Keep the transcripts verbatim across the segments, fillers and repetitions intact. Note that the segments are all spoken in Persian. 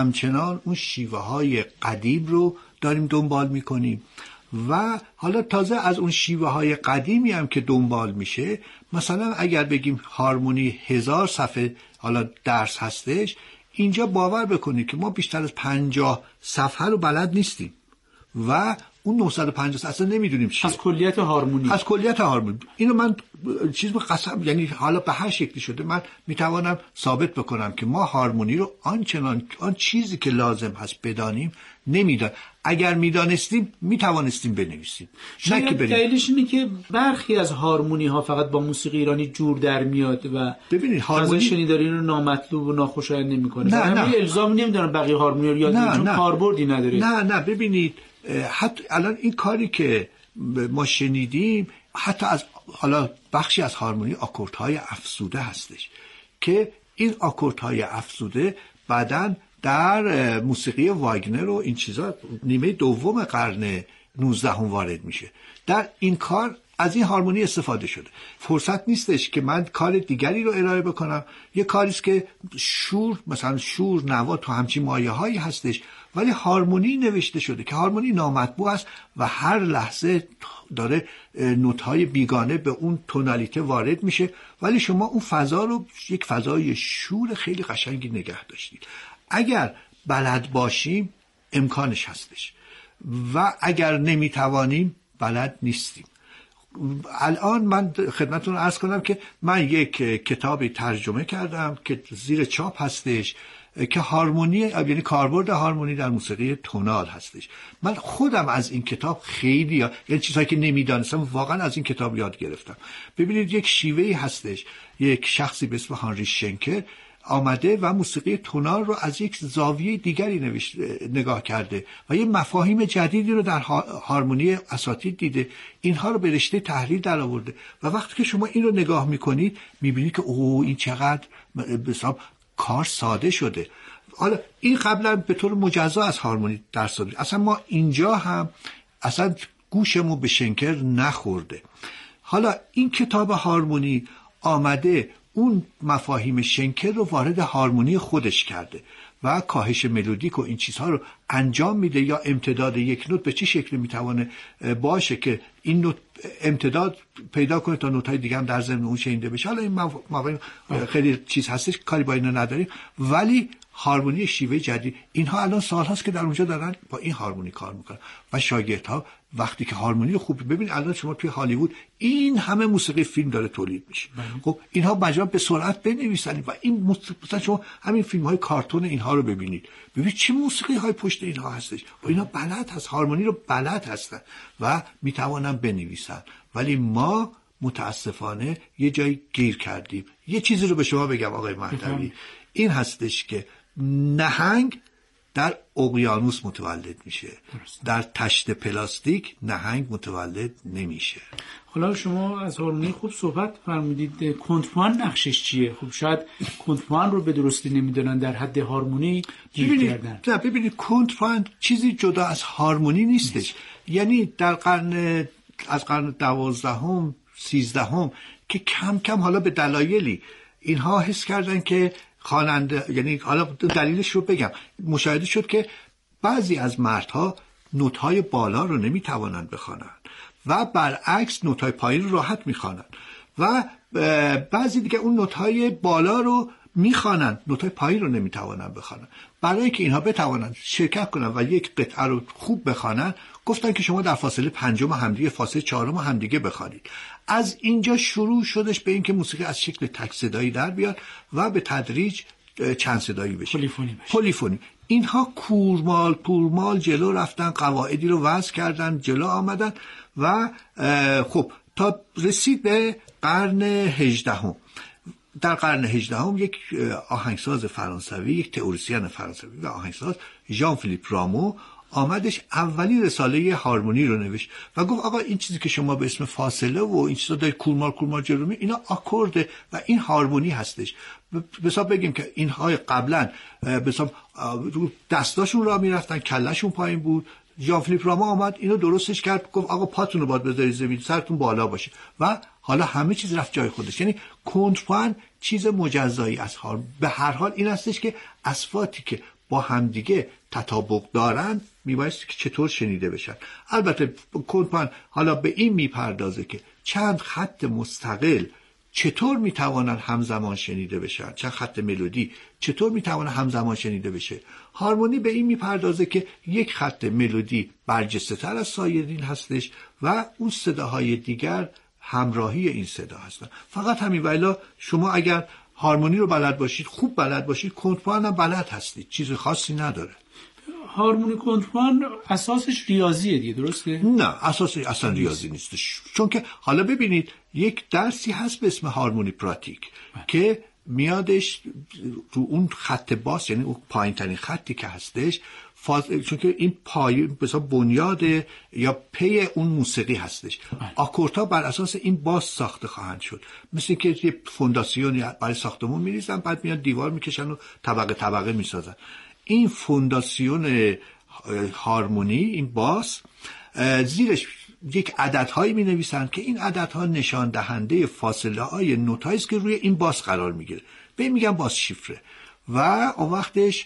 همچنان اون شیوه های قدیم رو داریم دنبال میکنیم و حالا تازه از اون شیوه های قدیمی هم که دنبال میشه، مثلا اگر بگیم هارمونی هزار صفحه حالا درس هستش، اینجا باور بکنید که ما بیشتر از پنجاه صفحه رو بلد نیستیم و اون نهصد و پنجاه اصلا نمیدونیم چیه از کلیت هارمونی. از کلیت هارمونی اینو من چیز به قسم، یعنی حالا به هر شکلی شده من میتوانم ثابت بکنم که ما هارمونی رو آنچنان آن چیزی که لازم هست بدانیم نمیدان. اگر میدانستیم میتوانستیم بنویسیم. شاید دلیلش اینه که برخی از هارمونی ها فقط با موسیقی ایرانی جور در میاد و ببینید هارمونی شنیداری رو نامطلوب و ناخوشایند نمیکنه. نه نه الزام نمیدونم بقیه هارمونی رو یاد بگیرن چون کاربردی نداره. نه نه ببینید حتی الان این کاری که ما شنیدیم حتی از حالا بخشی از هارمونی آکوردهای افزوده هستش که این آکوردهای افزوده بعداً در موسیقی واگنر و این چیزا نیمه دوم قرن نوزدهم وارد میشه. در این کار از این هارمونی استفاده شده. فرصت نیستش که من کار دیگری رو ارائه بکنم. یه کاریست که شور مثلا شور نوا تو همچین مایه‌هایی هستش ولی هارمونی نوشته شده که هارمونی نامطبوع است و هر لحظه داره نوت‌های بیگانه به اون تونالیته وارد میشه ولی شما اون فضا رو یک فضای شور خیلی قشنگی نگه داشتید. اگر بلد باشیم امکانش هستش و اگر نمیتوانیم بلد نیستیم. الان من خدمتتون عرض کنم که من یک کتابی ترجمه کردم که زیر چاپ هستش که هارمونی یعنی کاربرد هارمونی در موسیقی تونال هستش. من خودم از این کتاب خیلی یعنی چیزایی که نمیدانستم واقعا از این کتاب یاد گرفتم. ببینید یک شیوهی هستش، یک شخصی به اسم هانری شنکر آمده و موسیقی تونال رو از یک زاویه دیگری نوشت نگاه کرده و یه مفاهیم جدیدی رو در هارمونی اساتید دیده، اینها رو به رشته تحلیل در آورده و وقتی که شما این رو نگاه میکنید میبینید که اوه این چقدر به حساب کار ساده شده. حالا این قبلا به طور مجزا از هارمونی درس دادیم، اصلا ما اینجا هم اصلا گوشمون به شنکر نخورده. حالا این کتاب هارمونی آمده اون مفاهیم شنکر رو وارد هارمونی خودش کرده و کاهش ملودیک و این چیزها رو انجام میده یا امتداد یک نوت به چه شکلی میتوانه باشه که این نوت امتداد پیدا کنه تا نوت‌های دیگه هم در ضمن اون شنیده بشه. حالا این مفاهیم خیلی چیز هستش کاری با اینا نداریم ولی هارمونی شیوه جدید اینها الان سال هاست که در اونجا دارن با این هارمونی کار میکنن و شاگردها وقتی که هارمونی رو خوب ببین الان شما توی هالیوود این همه موسیقی فیلم داره تولید میشه. خب اینها مجبورن به سرعت بنویسن و این مثلا شما همین فیلم های کارتون اینها رو ببینید ببینید چه موسیقی های پشت اینها هستش و اینا بلد هست هارمونی رو بلد هستن و میتوانن بنویسن ولی ما متاسفانه یه جایی گیر کردیم. یه چیزی رو به شما بگم آقای مهدوی، این هستش که نهنگ در اقیانوس متولد میشه، در تشت پلاستیک نهنگ متولد نمیشه. حالا شما از هارمونی خوب صحبت فرمودید، کنترپوان نقشش چیه؟ خب شاید کنترپوان رو به درستی نمیدونن در حد هارمونی گیر کردن. نه ببینید کنترپوان چیزی جدا از هارمونی نیستش. یعنی در قرن از قرن دوازدهم سیزدهم که کم کم حالا به دلایلی اینها حس کردن که خواننده، یعنی حالا دلیلش رو بگم، مشاهده شد که بعضی از مردها نوت‌های بالا رو نمیتوانند بخوانند و برعکس نوت‌های پایین رو راحت میخوانند و بعضی دیگه اون نوت‌های بالا رو میخوانند نوت‌های پایین رو نمیتوانند بخوانند. برای اینکه اینها بتوانند شرکت کنند و یک قطعه رو خوب بخوانند گفتن که شما در فاصله پنجم همدیگه فاصله چهارم همدیگه بخوانید. از اینجا شروع شدش به اینکه موسیقی از شکل تک صدایی در بیاد و به تدریج چند صدایی بشه، پلیفونی بشه. پلیفونی. اینها کورمال کورمال جلو رفتن، قواعدی رو وضع کردن، جلو آمدن و خب تا رسید به قرن هجدهم. در قرن هجدهم یک آهنگساز فرانسوی، یک تئوریسین فرانسوی و آهنگساز ژان فیلیپ رامو آمدش اولین رساله هارمونی رو نوشت و گفت آقا این چیزی که شما به اسم فاصله و این چیزا دارید کورمال کورمال جلو می اینا آکورده و این هارمونی هستش. به حساب بگیم که اینها قبلا به حساب دستاشون راه میرفتن، کلهشون پایین بود. ژان فیلیپ رامو آمد اینو درستش کرد، گفت آقا پاتون رو باید بذارید زمین، سرتون بالا باشه و حالا همه چیز رفت جای خودش. یعنی کنترپوان چیز مجزایی از هارمونی. به هر حال این هستش که اصواتی که با همدیگه تطابق دارن میبایست که چطور شنیده بشن. البته کنتمان حالا به این میپردازه که چند خط مستقل چطور میتوانن همزمان شنیده بشن، چند خط ملودی چطور میتوانن همزمان شنیده بشه. هارمونی به این میپردازه که یک خط ملودی برجسته تر از سایرین هستش و اون صداهای دیگر همراهی این صدا هستن. فقط همین. ولی شما اگر هارمونی رو بلد باشید، خوب بلد باشید، کنترپوان هم بلد هستید، چیز خاصی نداره. هارمونی کنترپوان اساسش ریاضیه دیگه، درسته؟ نه، اساسش اصلا ریاضی نیستش. چون که حالا ببینید یک درسی هست به اسم هارمونی پراتیک که میادش رو اون خط باس، یعنی اون پایین ترین خطی که هستش، فاز... چون که این پای مثلا بنیاد یا پی اون موسیقی هستش. آکوردها بر اساس این باس ساخته خواهند شد، مثل که یه فونداسیونی برای ساختمون میریزن، بعد میاد دیوار میکشن و طبقه طبقه میسازن. این فونداسیون هارمونی، این باس، زیرش یک عددهایی می نویسن که این عددها نشان دهنده فاصله های نوتایی است که روی این باس قرار میگیره، به این میگن باس شیفره. و اون وقتش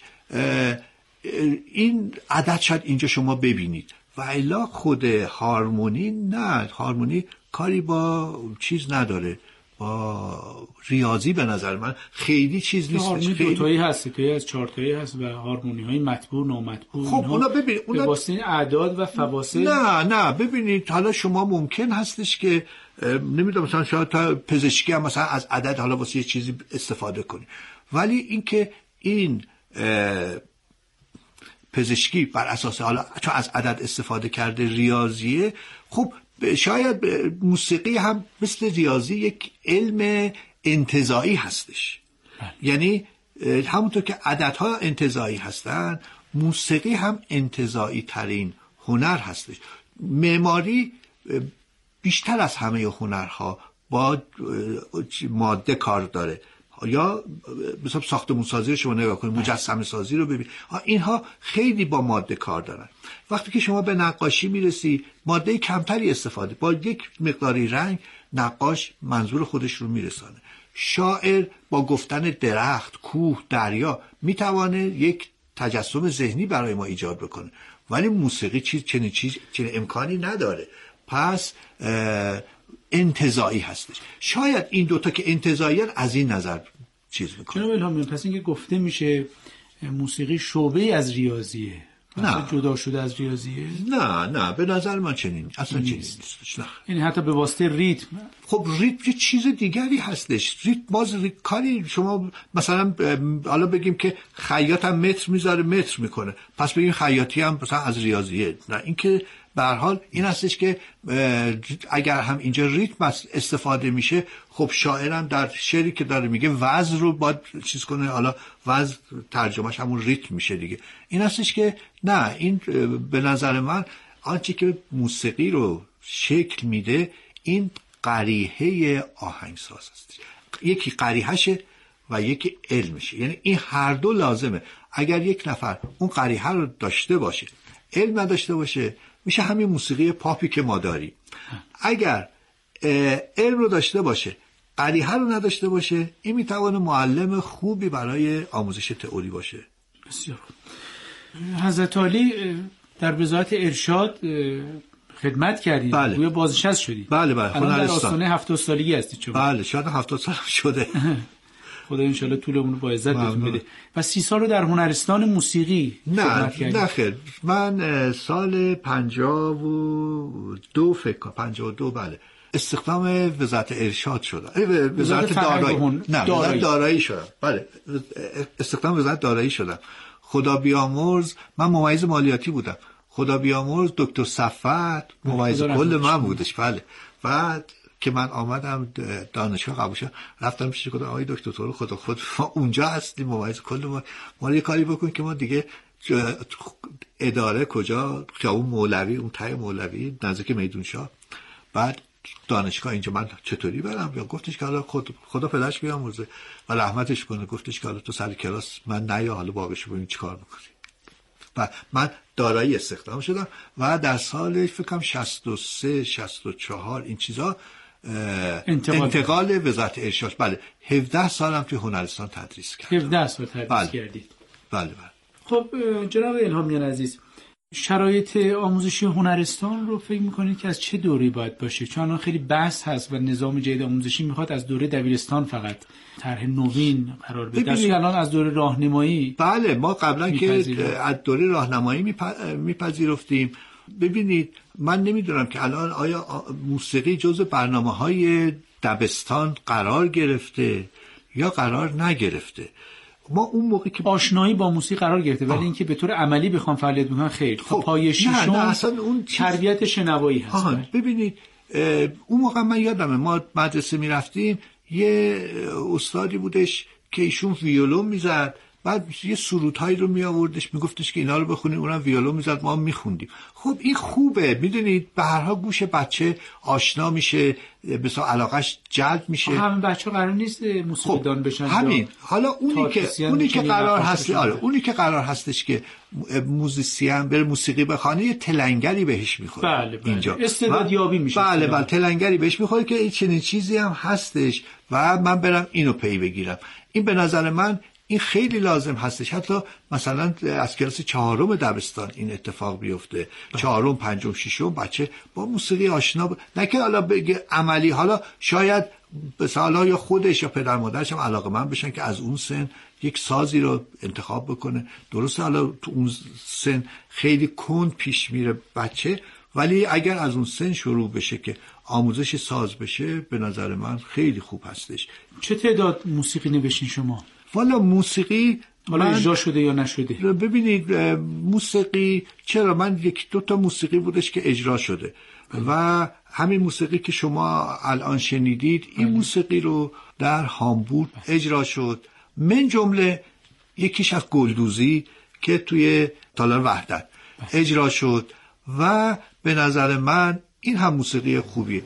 این عدد شاید اینجا شما ببینید، و الا خود هارمونی نه، هارمونی کاری با چیز نداره، با ریاضی به نظر من خیلی چیز نیست. هارمونی دو تایی هست، تایی از چهار تایی هست و هارمونی های مطبوع نامطبوع. خب اونا ببینید، اونا به واسطه اعداد و فواصل. نه نه ببینید، حالا شما ممکن هستش که نمیدونم مثلا شاید تا پزشکی هم مثلا از عدد حالا واسه یه چیزی استفاده کنی، ولی اینکه این پزشکی بر اساس حالا چون از عدد استفاده کرده ریاضیه، خب شاید موسیقی هم مثل ریاضی یک علم انتزاعی هستش. یعنی همونطور که عددها انتزاعی هستن، موسیقی هم انتزاعی ترین هنر هستش. معماری بیشتر از همه هنرها با ماده کار داره. یا مثلا ساختمون سازی رو شما نگاه کنید، مجسمه سازی رو ببین، اینها خیلی با ماده کار دارن. وقتی که شما به نقاشی میرسی، ماده کمتری استفاده، با یک مقداری رنگ نقاش منظور خودش رو میرسانه. شاعر با گفتن درخت، کوه، دریا میتوانه یک تجسم ذهنی برای ما ایجاد بکنه، ولی موسیقی چیز چنین چیز چنین امکانی نداره. پس انتزاعی هستش. شاید این دوتا که انتزاعیان از این نظر چیز میکنه. جناب الهامی، پس اینکه گفته میشه موسیقی شعبه از ریاضیه، نه جدا شده از ریاضیه؟ نه نه به نظر من چنین اصلا چنین نیستش. نه، یعنی حتی به واسطه ریتم. خب ریتم یه چیز دیگری هستش. ریتم باز ریتم کاری شما مثلا حالا بگیم که خیاط هم متر میذاره متر میکنه، پس بگیم خیاطی هم مثلا از ریاضیه. نه، این که به هر حال این هستش که اگر هم اینجا ریتم استفاده میشه، خب شاعرم در شعری که داره میگه وزن رو باید چیز کنه، حالا وزن ترجمهش همون ریتم میشه دیگه. این هستش که نه، این به نظر من آنچه که موسیقی رو شکل میده این قریحه آهنگساز است. یکی قریحشه و یکی علمشه، یعنی این هر دو لازمه. اگر یک نفر اون قریحه رو داشته باشه، علم نداشته باشه، میشه همین موسیقی پاپی که ما داریم. اگر علم رو داشته باشه، قریحه رو نداشته باشه، این میتونه معلم خوبی برای آموزش تئوری باشه. بسیار خوب. حضرت علی در وزارت ارشاد خدمت کردید. بله. روی بازنشست شدید. بله بله. الان در آستانه هفتاد سالگی هستید شما. بله، شاید هفتاد سال شده. خدا انشالله طولمون رو با عزت بهتون بده. و سی سال رو در هنرستان موسیقی نه نه خیر، من سال پنجاه و دو فکر کنم پنجاه و دو بله استخدام وزارت ارشاد شدم. وزارت دارایی هن... نه وزارت دارایی شدم. بله استخدام وزارت دارایی شدم. خدا بیامرز، من ممیز مالیاتی بودم. خدا بیامرز دکتر صفت ممیز کل من بودش. بله. بعد که من آمدم دانشگاه قبول شدم، رفتم پیش خودم، آقای دکتر تو رو خدا خود ما اونجا هستیم ممیز کل ما، ما یه کاری بکن که ما دیگه اداره کجا، خیابون مولوی، اون ته مولوی نزدیک میدون شاه. بعد دانشگاه اینجا من چطوری برم؟ یا گفتش که حالا خود خدا پدرش بیامرزه و رحمتش کنه، گفتش که حالا تو سر کلاس من نیا، حالا باقیش ببین چیکار میکنی. و من دارایی استخدام شدم و در سال فکر کنم شصت و سه شصت و چهار این چیزا انتقال, انتقال وزارت ارشاد. بله هفده سالم توی هنرستان تدریس کردم. هفده سال تدریس بله. کردید. بله بله. خب جناب الهامیان عزیز، شرایط آموزشی هنرستان رو فکر میکنید که از چه دوری باید باشه؟ چون الان خیلی بحث هست و نظام جدید آموزشی میخواد از دوره دبیرستان فقط طرح نوین قرار بده، در صورتی الان از دوره راهنمایی. بله، ما قبلا که از دوره راهنمایی میپذیرفتیم. ببینید، من نمیدونم که الان آیا موسیقی جزو برنامه‌های دبستان قرار گرفته یا قرار نگرفته. ما اون موقع که آشنایی با موسیقی قرار گرفته، ولی اینکه به طور عملی بخوام فعالیت بکنن خیر. خب پایه ششم اصلا اون چیز... تربیت شنوایی هست. آها. ببینید اون موقع من یادمه ما مدرسه میرفتیم، یه استادی بودش که ایشون ویولون میزد، بعد یه سرودهایی رو می آوردش، میگفتش که اینا رو بخونید، اونم ویولون میزد، ما هم میخوندیم. خب این خوبه، میدونید به هر حال گوش بچه آشنا میشه، مثلا علاقش جلب میشه. همین بچه قرار نیست موسیقی دان بشن. همین. حالا اونی که اونی که قرار هست آره اونی که قرار هستش که موزیسین بره موسیقی بخونه، یه تلنگری بهش میخوره. بله بله. اینجا استعدادیابی میشه. بله بله، تلنگری بهش میخوره که این چنین چیزی هم هستش و من برم اینو پی بگیرم. این به نظر من این خیلی لازم هستش. حتی مثلا از کلاس چهارم دبستان این اتفاق بیفته، چهارم، پنجم، ششم بچه با موسیقی آشنا ب... نه که حالا بگه عملی، حالا شاید مثلا یا خودش یا پدر مادرش هم علاقه‌مند بشن که از اون سن یک سازی رو انتخاب بکنه. درسته حالا تو اون سن خیلی کند پیش میره بچه، ولی اگر از اون سن شروع بشه که آموزش ساز بشه، به نظر من خیلی خوب هستش. چه تعداد موسیقی نوشتین شما؟ والا موسیقی حالا اجرا شده یا نشده؟ ببینید موسیقی چرا، من یک دو تا موسیقی بودش که اجرا شده و همین موسیقی که شما الان شنیدید، این موسیقی رو در هامبورگ اجرا شد، من جمله یکیش از گلدوزی که توی تالار وحدت اجرا شد و به نظر من این هم موسیقی خوبیه.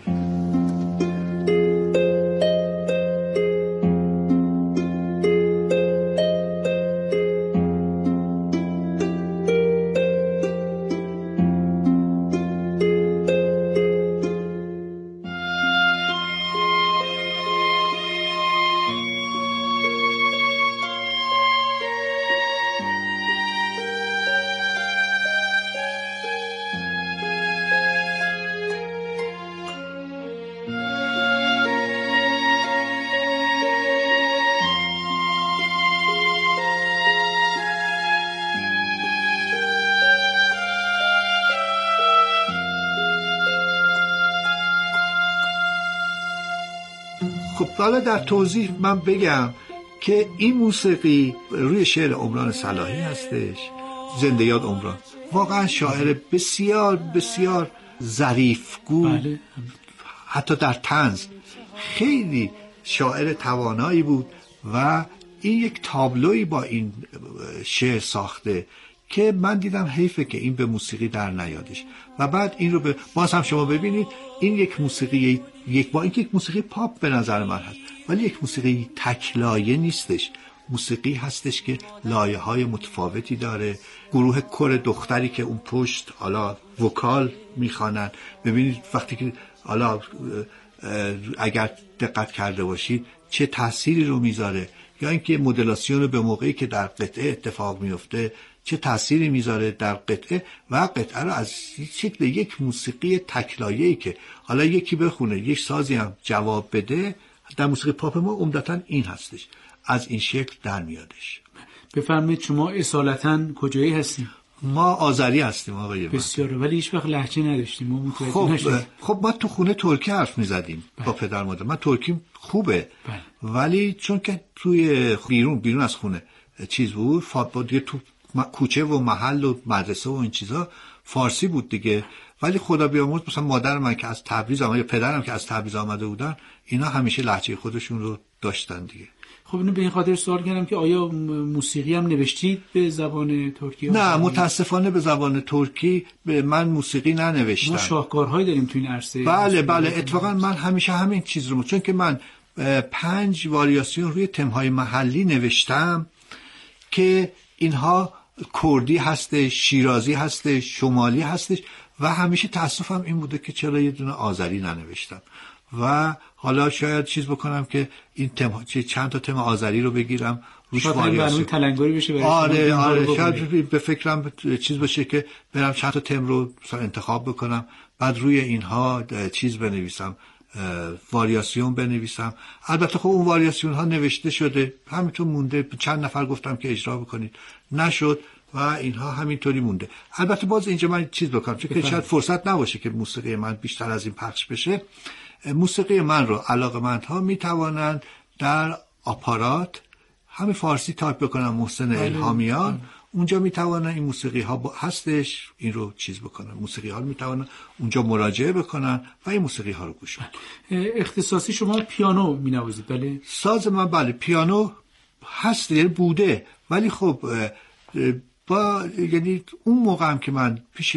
خب حالا در توضیح من بگم که این موسیقی روی شعر عمران صلاحی هستش، زنده یاد عمران. واقعا شاعر بسیار بسیار ظریفگو، بله. حتی در طنز خیلی شاعر توانایی بود و این یک تابلوی با این شعر ساخته که من دیدم حیفه که این به موسیقی در نیادش. و بعد این رو به باز هم شما ببینید، این یک موسیقی یک با اینکه یک موسیقی پاپ به نظر من هست، ولی یک موسیقی تک لایه نیستش. موسیقی هستش که لایه‌های متفاوتی داره. گروه کور دختری که اون پشت حالا وکال میخوانن، ببینید وقتی که حالا اگر دقت کرده باشید چه تأثیری رو میذاره، یا اینکه مدلاسیون به موقعی که در قطعه اتفاق میفته چه تأثیری میذاره در قطعه و قطعه رو از شکل یک موسیقی تکلایه‌ای که حالا یکی بخونه یک سازی هم جواب بده. در موسیقی پاپ ما عمدتاً این هستش، از این شکل در میادش. بفرمایید شما اصالتاً کجایی هستیم؟ ما آذری هستیم آقای من. بسیاره، ولی هیچ وقت لهجه نداشتیم. ما خب خب ما تو خونه ترکی حرف میزدیم با پدر مادر. من ترکیم خوبه بله. ولی چون که توی بیرون بیرون از خونه چیز بود، فاطمه دیگه تو کوچه و محل و مدرسه و این چیزا فارسی بود دیگه. ولی خدا بیامرز مثلا مادر من که از تبریز آمده یا پدرم که از تبریز آمده بودن، اینا همیشه لهجه خودشون رو داشتن دیگه. خب اینو به این خاطر سوال کردم که آیا موسیقی هم نوشتید به زبان ترکی؟ نه متاسفانه به زبان ترکی به من موسیقی ننوشتم. ما شاهکارهایی داریم تو این عرصه. بله بله، اتفاقا من همیشه همین چیز رو، چون که من پنج واریاسیون روی تمهای محلی نوشتم که اینها کردی هسته، شیرازی هسته، شمالی هستش و همیشه تأسفم این بوده که چرا یه دونه آذری ننوشتم. و حالا شاید چیز بکنم که این تم چند تا تم آذری رو بگیرم روش واریاسیون تلنگری بشه برای آره آره شاید به فکرم چیز باشه که برم چند تا تم رو مثلا انتخاب بکنم، بعد روی اینها چیز بنویسم، واریاسیون بنویسم. البته خب اون واریاسیون ها نوشته شده همینطور مونده، چند نفر گفتم که اجرا بکنید نشد و اینها همینطوری مونده. البته باز اینجا من چیز بکنم چون که شاید فرصت نباشه که موسیقی من بیشتر از این پخش بشه. موسیقی من رو علاقه‌مندها میتوانند در آپارات همین فارسی تایپ بکنم محسن الهامیان، اونجا میتوانن این موسیقی ها هستش این رو چیز بکنن، موسیقی ها رو میتوانن اونجا مراجعه بکنن و این موسیقی ها رو گوش کنن. اختصاصی شما پیانو مینوازید؟ بله. ساز من بله پیانو هست یعنی بوده، ولی خب با یعنی اون موقع هم که من پیش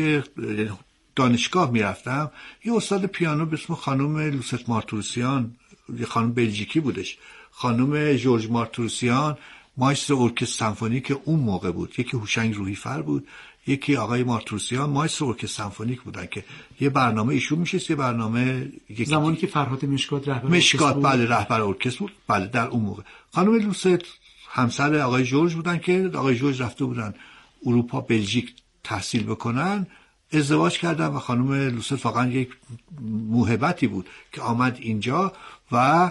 دانشگاه میرفتم یه استاد پیانو به اسم خانم لوست مارتوروسیان، یه خانم بلژیکی بودش، خانم جورج مارتوروسیان مایستر ارکستر سمفونیک اون موقع بود، یکی هوشنگ روحیفر بود، یکی آقای مارتوروسیان مایستر ارکستر سمفونیک بودن که یه برنامه ایشون میشه، یه برنامه یکی زمانی که فرهاد مشکات رهبر مشکات بله رهبر ارکستر بود بله در اون موقع. خانم لوست همسر آقای جورج بودن که آقای جورج رفته بودن اروپا بلژیک تحصیل بکنن، ازدواج کردن و خانم لوست واقعا یک موهبتی بود که آمد اینجا و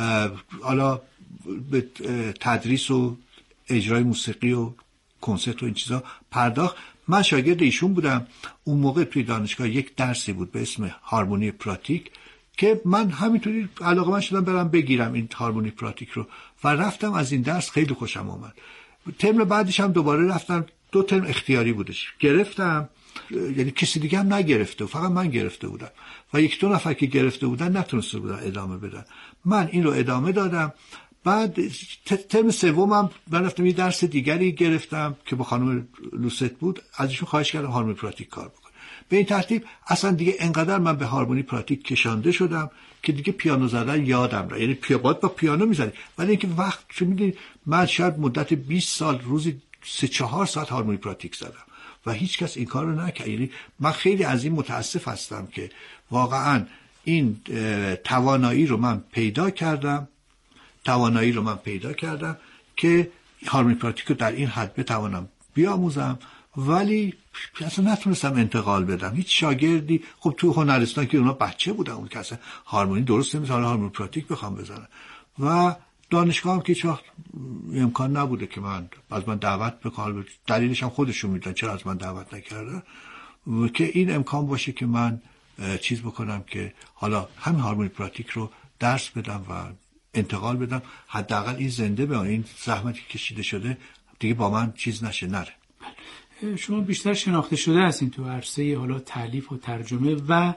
حالا به تدریس و اجرای موسیقی و کنسرت و این چیزا پرداخت. من شاگرد ایشون بودم. اون موقع توی دانشگاه یک درسی بود به اسم هارمونی پراتیک که من همینطوری علاقه من شدم برم بگیرم این هارمونی پراتیک رو و رفتم. از این درس خیلی خوشم آمد. ترم بعدش هم دوباره رفتم، دو ترم اختیاری بودش، گرفتم، یعنی کسی دیگه هم نگرفته، فقط من گرفته بودم و یک دو نفر که گرفته بودن نتونسته بودن ادامه بدن. من این رو ادامه دادم. بعد ترم سومم من رفتم یه درس دیگری گرفتم که با خانم لوست بود، ازشون خواهش کردم هارمونی پراتیک کار بکنه. به این ترتیب اصلا دیگه انقدر من به هارمونی پراتیک کشانده شدم که دیگه پیانو زدن یادم رفت. یعنی پیابات با پیانو میزنی، ولی اینکه وقت چه میدونید من شاید مدت بیست سال روزی سه چهار ساعت هارمونی پراتیک زدم و هیچ کس این کار رو نکرد. یعنی من خیلی از این متاسف هستم که واقعا این توانایی رو من پیدا کردم توانایی رو من پیدا کردم که هارمونی پراتیک رو در این حد بتوانم بیاموزم، ولی اصلا نتونستم انتقال بدم. هیچ شاگردی خب تو هنرستان که اونا بچه بودن اون که اصلا هارمونی درست نمی‌ذارن هارمونی پراتیک بخوام بزنن و دانشگاه هم که هیچ وقت امکان نبوده که من از من دعوت بکنم. دلیلش هم خودشون میدونن چرا از من دعوت نکردن که این امکان باشه که من چیز بکنم که حالا همین هارمونی پراتیک رو درس بدم و انتقال بدم، حداقل این زنده به این زحمتی کشیده شده دیگه با من چیز نشه نره. شما بیشتر شناخته شده هستین تو عرصه حالا تالیف و ترجمه و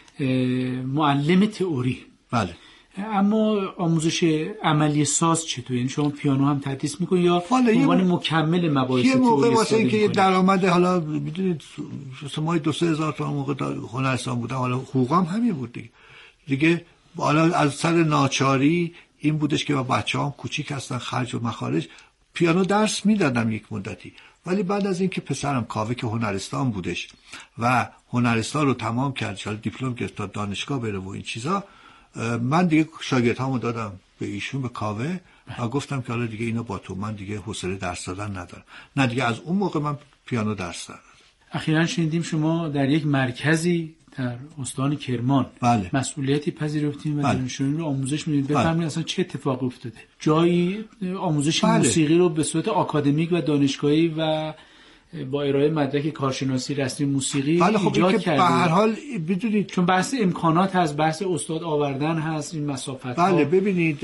معلم تئوری. بله. اما آموزش عملی ساز چطور؟ یعنی شما پیانو هم تدریس میکنید یا به عنوان مکمل مباحث تئوری؟ یه موقع واسه اینکه یه درآمد حالا میدونید ما دو سه هزار تا موقع هنرستان بودم، حالا حقوقم همین بود دیگه. دیگه حالا از سر ناچاری این بودش که با بچه‌هام کوچیک هستن خرج و مخارج پیانو درس میدادم یک مدتی، ولی بعد از اینکه پسرم کاوه که هنرستان بودش و هنرستان رو تمام کرد، حالا دیپلم گرفت تا دانشگاه بره و این چیزا، من دیگه شاگردهامو دادم به ایشون به کاوه و گفتم که حالا دیگه اینا با تو، من دیگه حوصله درس دادن ندارم. نه دیگه از اون موقع من پیانو درس دادم. اخیراً شنیدیم شما در یک مرکزی در استان کرمان بله. مسئولیتی پذیرفتین و بله. دانشجویان رو آموزش میدید. بله. بفرمایید اصلا چه اتفاقی افتاده؟ جایی آموزش بله. موسیقی رو به صورت آکادمیک و دانشگاهی و با ارائه مدرک کارشناسی رسمی موسیقی بله خب ایجاد کردید. به هر حال بدونید چون بحث امکانات هست، بحث استاد آوردن هست، این مسافت بله ها. ببینید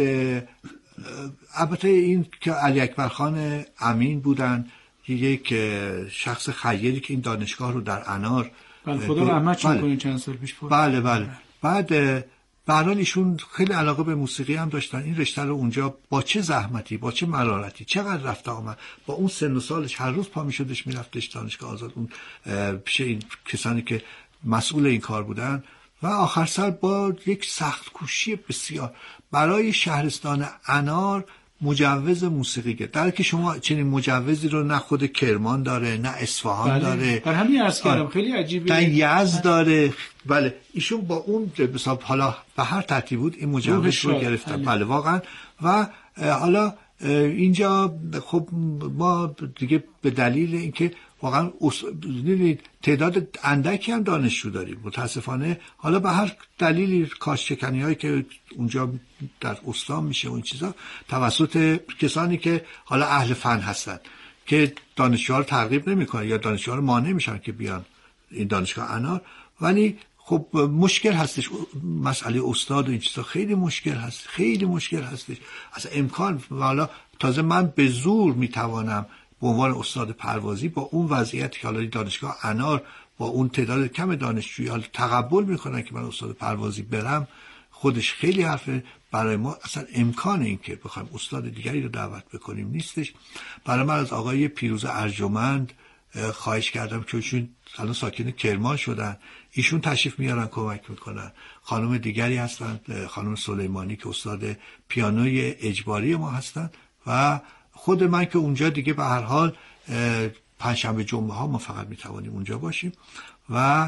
البته این که علی اکبر خان امین بودن، یک شخص خیری که این دانشگاه رو در انار بله خدا رحمتش کنه بله. چند سال پیش بود. بله بله. بعد به هر حال ایشون خیلی علاقه به موسیقی هم داشتن. این رشته رو اونجا با چه زحمتی، با چه مرارتی، چقدر رفت آمد، با اون سن و سالش هر روز پا میشدش میرفتش دانشگاه آزاد، اون پیش این کسانی که مسئول این کار بودن و آخر سر با یک سخت کوشی بسیار برای شهرستان انار مجوز موسیقی گرفت. در که شما چنین مجوزی رو نه خود کرمان داره، نه اصفهان بله. داره. در همین عرض کردم خیلی عجیبه. نه یزد داره. بله ایشون با اون حساب حالا به هر ترتیب بود این مجوز رو گرفتن. بله. بله واقعا. و حالا اینجا خب ما دیگه به دلیل اینکه واقعا تعداد اندکی هم دانشجو داریم متاسفانه، حالا به هر دلیلی کاشتکنی هایی که اونجا در استان میشه و این چیزا توسط کسانی که حالا اهل فن هستن که دانشجوها رو ترغیب نمیکنن یا دانشجوها رو مانع میشن که بیان این دانشگاه انار. ولی خب مشکل هستش، مسئله استاد و این چیزا خیلی مشکل هست، خیلی مشکل هستش. اصلا امکان والا تازه من به زور میتوانم به عنوان استاد پروازی با اون وضعیتی که حالا دانشگاه انار با اون تعداد کم دانشجویی حالا تقبل میکنن که من استاد پروازی برم، خودش خیلی حرفه. برای ما اصلا امکان این که بخوایم استاد دیگری رو دعوت بکنیم نیستش. برای من از آقای پیروز ارجمند خواهش کردم که چون الان ساکن کرمان شدن، ایشون تشریف میارن کمک میکنن. خانم دیگری هستن، خانم سلیمانی که استاد پیانوی اجباری ما هستن و خود من که اونجا دیگه به هر حال پنجشنبه جمعه ها ما فقط میتوانیم اونجا باشیم و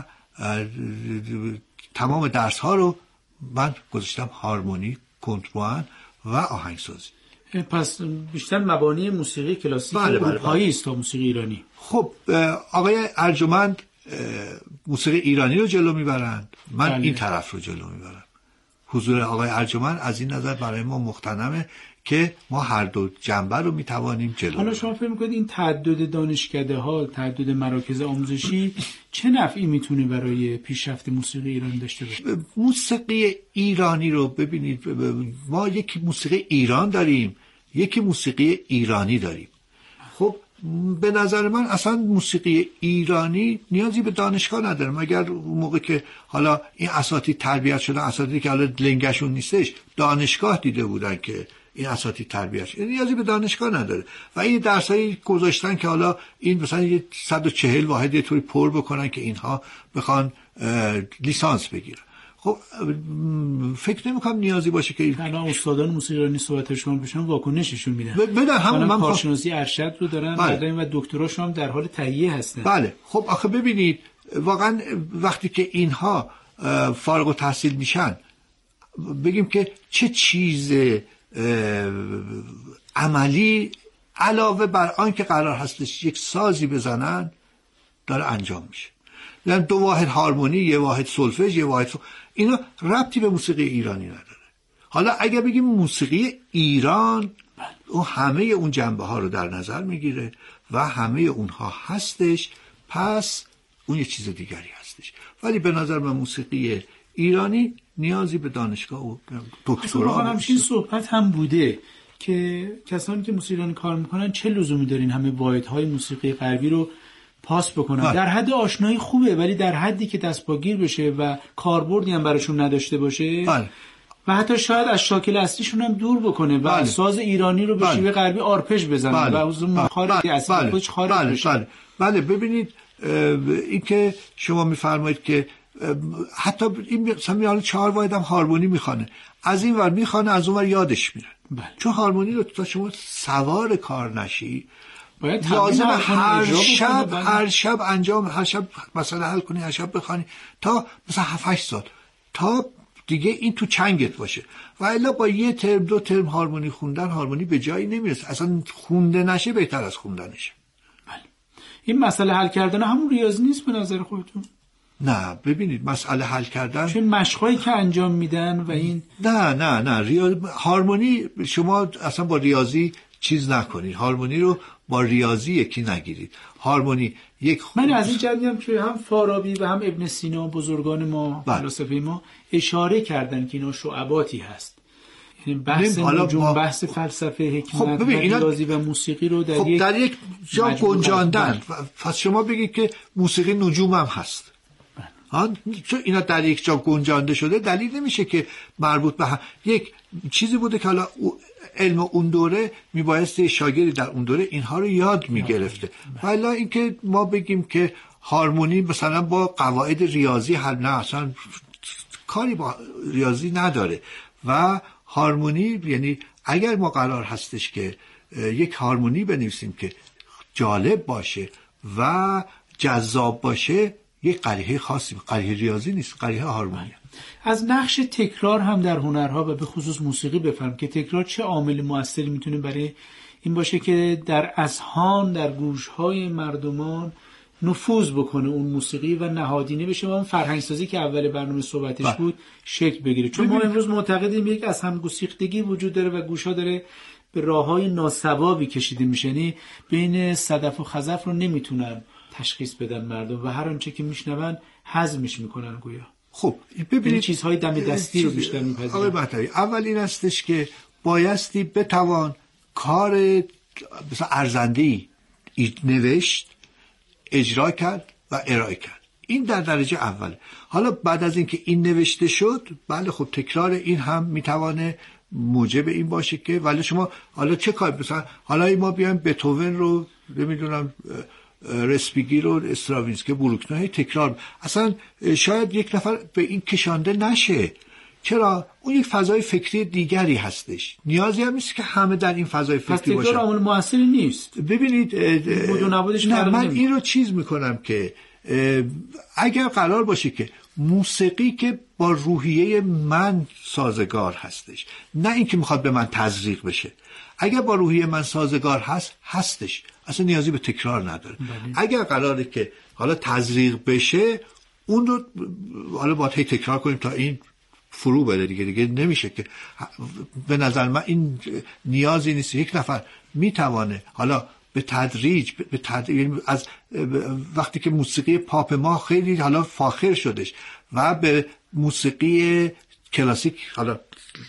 تمام درس ها رو من گذاشتم هارمونی، کنتربوان و آهنگسازی. پس بیشتر مبانی موسیقی کلاسیک اروپایی است تا موسیقی ایرانی. خب آقای ارجمند موسیقی ایرانی رو جلو میبرند، من بله. این طرف رو جلو میبرم. حضور آقای ارجمند از این نظر برای ما مغتنمه که ما هر دو جنبه رو میتوانیم جلو. حالا شما فکر می‌کنید این تعدد دانشکده ها، تعدد مراکز آموزشی چه نفعی میتونه برای پیشرفت موسیقی ایرانی داشته باشه؟ موسیقی ایرانی رو ببینید، ما یک موسیقی ایران داریم، یک موسیقی ایرانی داریم. خب به نظر من اصلا موسیقی ایرانی نیازی به دانشگاه نداره، مگر اون موقع که حالا این اساتید تربیت شدن، اساتیدی که حالا لنگشون نیستش دانشگاه دیده بودن که این اساتید تربیت شدن، نیازی به دانشگاه نداره. و این درسایی گذاشتن که حالا این مثلا یه صد و چهل واحد یه طوری پر بکنن که اینها بخوان لیسانس بگیرن. خب فکر نمی‌کنم نیازی باشه که الان استادان موسیقی ایرانی صحبتشون بشن واکنششون میدن. بدن همون من کارشناسی ارشد رو دارن بله. و دکتراشون هم در حال تهیه هستن. بله. خب آخه ببینید واقعا وقتی که اینها فارغ التحصیل میشن، بگیم که چه چیز عملی علاوه بر آن که قرار هستش یک سازی بزنن داره انجام میشه. یعنی دو واحد هارمونی، یه واحد سولفژ، یه واحد سول... اینا ربطی به موسیقی ایرانی نداره. حالا اگه بگیم موسیقی ایران، اون همه اون جنبه ها رو در نظر میگیره و همه اونها هستش، پس اون یه چیز دیگری هستش. ولی به نظر من موسیقی ایرانی نیازی به دانشگاه و دکترا همچین صحبت هم بوده که کسانی که موسیقی ایرانی کار میکنن چه لزومی دارین همه واحدهای موسیقی غربی رو پاس بکنن. بله. در حد آشنایی خوبه، ولی در حدی که دست پاگیر بشه و کاربردی هم براشون نداشته باشه. بله. و حتی شاید از شاکل اصلیشون هم دور بکنه و بله. ساز ایرانی رو به شیوه غربی آرپش بزنه بله. و از اون مخارج بله. اصلی بله. خودش خارج بله. بشه. بله. بله ببینید این که شما میفرمایید که حتی این مثلا حالا چهار واحد هم هارمونی میخوانه، از این ور میخوانه از اون ور یادش میره. بله. چون هارمونی رو تا شما سوار کار نشی لازم هر شب هر شب انجام هر شب مثلا حل کنی، هر شب بخوانی تا مثلا هفت هشت سال تا دیگه این تو چنگت باشه. و الا با یه ترم دو ترم هارمونی خوندن هارمونی به جایی نمیرسه، اصلا خونده نشه بهتر از خوندنشه. بله. این مسئله حل کردن همون ریاضی نیست به نظر خودتون؟ نه ببینید مسئله حل کردن چون مشقایی که انجام میدن و این نه نه نه ریاضی هارمونی شما اصلا با ریاضی چیز نکنید، هارمونی رو با ریاضی یکی نگیرید. هارمونی یک خ... من از این جهت میگم که هم فارابی و هم ابن سینا بزرگان ما فلاسفه ما اشاره کردن که اینا شعباتی هست، یعنی بحث نجوم ما... بحث فلسفه حکمت خب و ریاضی و موسیقی رو در خب یک در یک جا گنجاندن. پس شما بگید که موسیقی نجوم هم هست، چون اینا در یک جا گنجانده شده دلیل نمیشه که مربوط به هم. یک چیزی بوده که حالا علم اون دوره میبایسته شاگردی در اون دوره اینها رو یاد میگرفته. ولی اینکه ما بگیم که هارمونی مثلا با قواعد ریاضی حل، نه اصلا کاری با ریاضی نداره. و هارمونی یعنی اگر ما قرار هستش که یک هارمونی بنویسیم که جالب باشه و جذاب باشه، یک قریحه خاصی، قریحه ریاضی نیست، قریحه هارمونی. از نقش تکرار هم در هنرها و به خصوص موسیقی بفهم که تکرار چه عامل مؤثری میتونه برای این باشه که در اذهان، در گوشهای مردمان نفوذ بکنه اون موسیقی و نهادینه بشه و اون فرهنگ سازی که اول برنامه صحبتش با. بود شکل بگیره. چون ما امروز معتقدیم یک از هم گسیختگی وجود داره و گوشها داره به راههای ناسوابی کشیده میشه، یعنی بین صدف و خزف رو نمیتونن تشخیص بدن مردم و هر آنچه که میشنون هضمش میکنن گویا. خب ببینید چیزهای دم دستی رو بیشتر میپذیرن. آقای مهدوی، اول این هستش که بایستی بتوان کار مثلا ارزنده‌ای نوشت، اجرا کرد و ارائه کرد. این در درجه اول. حالا بعد از اینکه این نوشته شد، بله خب تکرار این هم میتوانه موجب این باشه که ولی شما حالا چه کار، مثلا حالا ما بیایم بتوون رو نمیدونم رسپیگی رو استراوینسکی بروکنای تکرار، اصلا شاید یک نفر به این کشانده نشه. چرا؟ اون یک فضای فکری دیگری هستش، نیازی هم نیست که همه در این فضای فکری باشن. پس تکرار عامل مؤثری نیست. ببینید نه من این رو چیز میکنم که اگر قرار باشه که موسیقی که با روحیه من سازگار هستش، نه این که میخواد به من تزریق بشه، اگر با روحیه من سازگار هست هستش، اصلا نیازی به تکرار نداره. بله. اگر قراره که حالا تزریق بشه، اون رو حالا باید هی تکرار کنیم تا این فرو بره دیگه دیگه نمیشه که. به نظر من این نیازی نیست. یک نفر میتوانه حالا به تدریج به تدریج از وقتی که موسیقی پاپ ما خیلی حالا فاخر شدش و به موسیقی کلاسیک حالا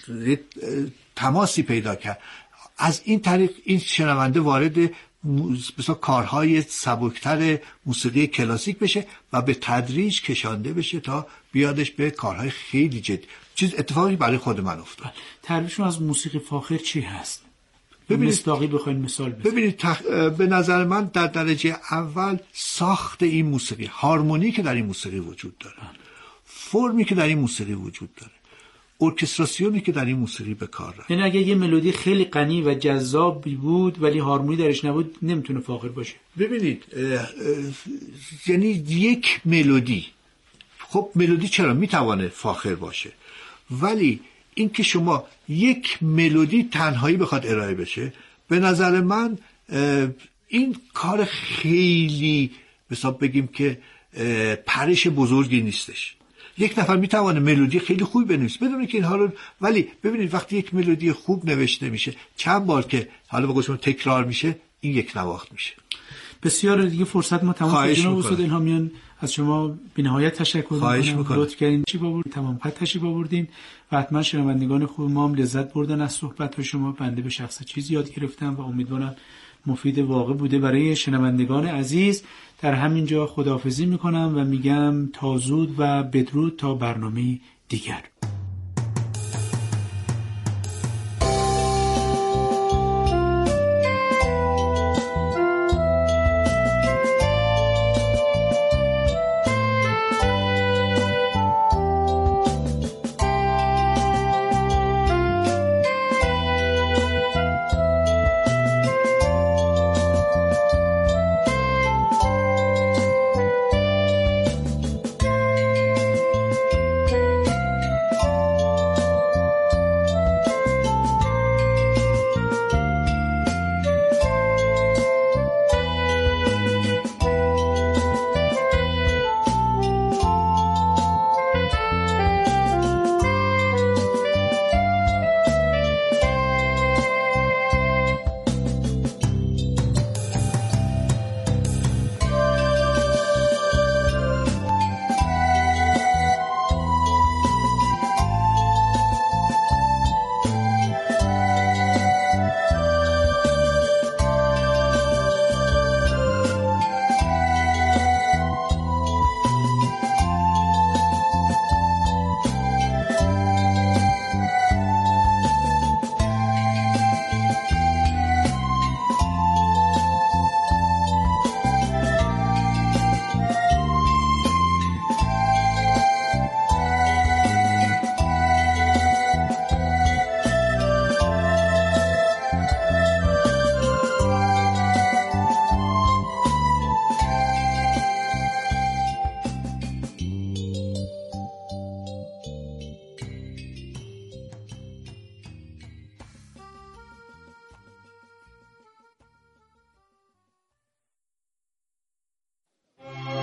تماسی پیدا کرد، از این طریق این شنونده وارد مثلا کارهای سبکتر موسیقی کلاسیک بشه و به تدریج کشانده بشه تا بیادش به کارهای خیلی جدی. چیز اتفاقی برای خود من افتاد. تعریفشون از موسیقی فاخر چی هست؟ ببینید مستاقی بخواید مثال بزنید. ببینید تخ... به نظر من در درجه اول ساخت این موسیقی، هارمونی که در این موسیقی وجود داره، فرمی که در این موسیقی وجود داره، ارکستراسیونی که در این موسیقی به کار رفت. یعنی اگه یه ملودی خیلی غنی و جذابی بود ولی هارمونی درش نبود نمیتونه فاخر باشه. ببینید اه اه یعنی یک ملودی، خب ملودی چرا میتونه فاخر باشه، ولی این که شما یک ملودی تنهایی بخواد ارائه بشه، به نظر من این کار خیلی حساب بگیم که پرش بزرگی نیستش. یک نفر میتونه ملودی خیلی خوبی بنویسه بدون که اینها رو، ولی ببینید وقتی یک ملودی خوب نوشته میشه چند بار که حالا به قول شما تکرار میشه، این یک نواخت میشه. بسیار دیگه فرصت ما تمام شد. جناب استاد الهامیان از شما بی‌نهایت تشکر می‌کنم. لطف کردین چی آوردین، تمام قد تشریف آوردین و حتما شنوندگان خوب ما هم لذت بردن از صحبت شما. بنده به شخص چیز یاد گرفتم و امیدوارم مفید واقع بوده برای شنوندگان عزیز. در همین جا خداحافظی می‌کنم و میگم تا زود و بدرود تا برنامه دیگر.